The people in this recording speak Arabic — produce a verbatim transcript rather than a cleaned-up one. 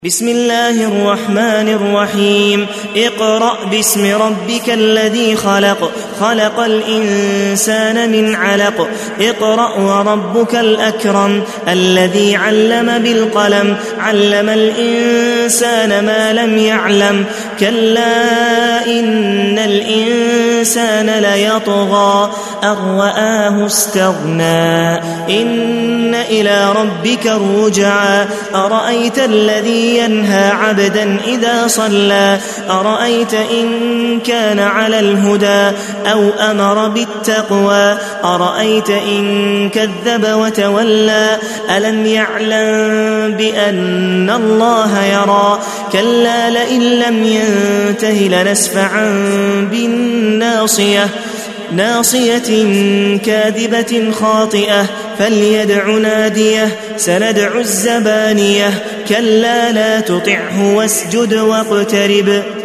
بسم الله الرحمن الرحيم اقرأ باسم ربك الذي خلق خلق الإنسان من علق اقرأ وربك الأكرم الذي علم بالقلم علم الإنسان ما لم يعلم كلا إن الإنسان ليطغى أن رآه استغنى إن إلى ربك الرجعى أرأيت الذي ينهى عبدا إذا صلى أرأيت إن كان على الهدى أو أمر بالتقوى أرأيت إن كذب وتولى ألم يعلم بأن الله يرى كلا لئن لم ينته لنسفعا بالناصية ناصية كاذبة خاطئة فليدع ناديه سندع الزبانية كلا لا تطعه واسجد واقترب